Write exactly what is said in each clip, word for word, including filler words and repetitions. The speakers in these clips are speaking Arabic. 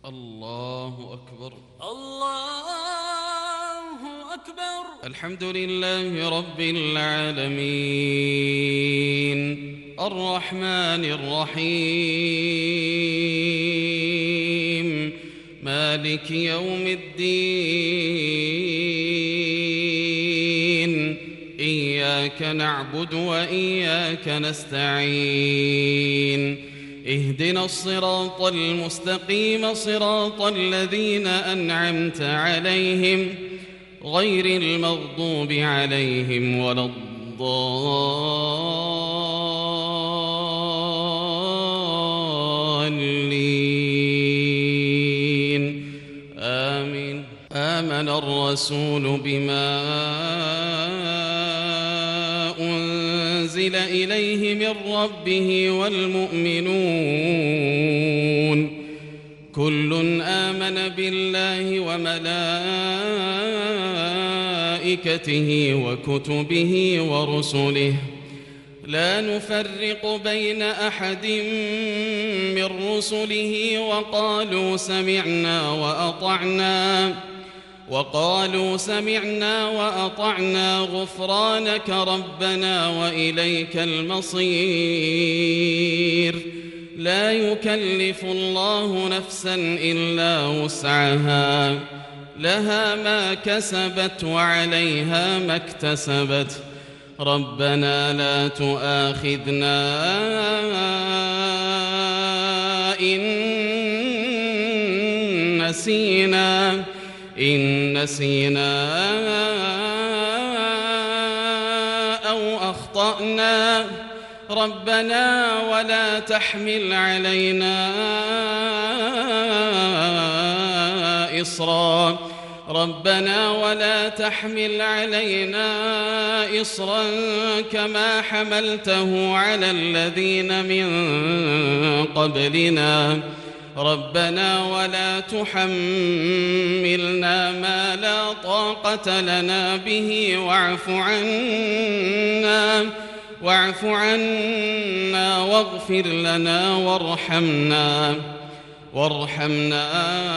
الله أكبر. الله أكبر. الحمد لله رب العالمين الرحمن الرحيم مالك يوم الدين إياك نعبد وإياك نستعين اهدنا الصراط المستقيم صراط الذين أنعمت عليهم غير المغضوب عليهم ولا الضالين آمين. آمن الرسول بما أنزل إليه من ربه والمؤمنون كل آمن بالله وملائكته وكتبه ورسله لا نفرق بين أحد من رسله وقالوا سمعنا وأطعنا وقالوا سمعنا وأطعنا غفرانك ربنا وإليك المصير لا يكلف الله نفسا إلا وسعها لها ما كسبت وعليها ما اكتسبت ربنا لا تؤاخذنا إن نسينا إن نسينا أو أخطأنا ربنا ولا تحمل علينا إصرا ربنا ولا تحمل علينا إصرا كما حملته على الذين من قبلنا ربنا ولا تحملنا ما لا طاقة لنا به واعف عنا واعف عنا واغفر لنا وارحمنا وارحمنا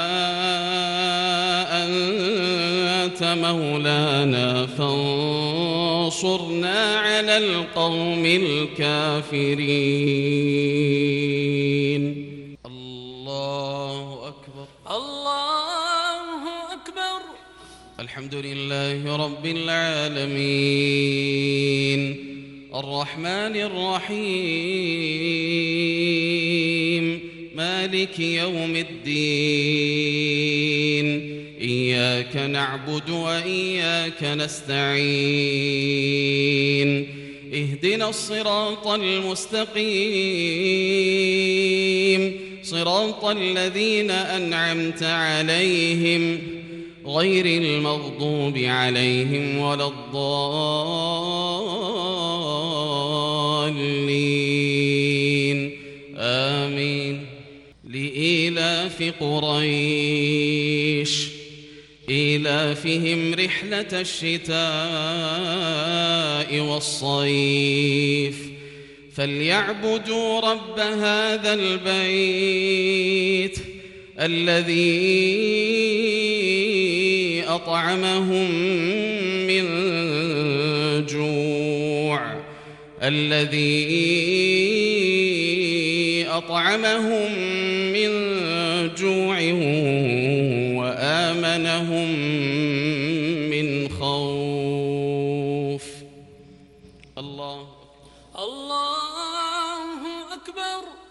أنت مولانا فانصرنا على القوم الكافرين. الله أكبر. الله أكبر. الحمد لله رب العالمين الرحمن الرحيم مالك يوم الدين إياك نعبد وإياك نستعين اهدنا الصراط المستقيم صراط الذين أنعمت عليهم غير المغضوب عليهم ولا الضالين آمين. لإيلاف قريش إيلافهم رحلة الشتاء والصيف فليعبدوا رب هذا البيت الذي أطعمهم من جوع الذي أطعمهم من جوع وآمنهم من خوف. الله الله أكبر.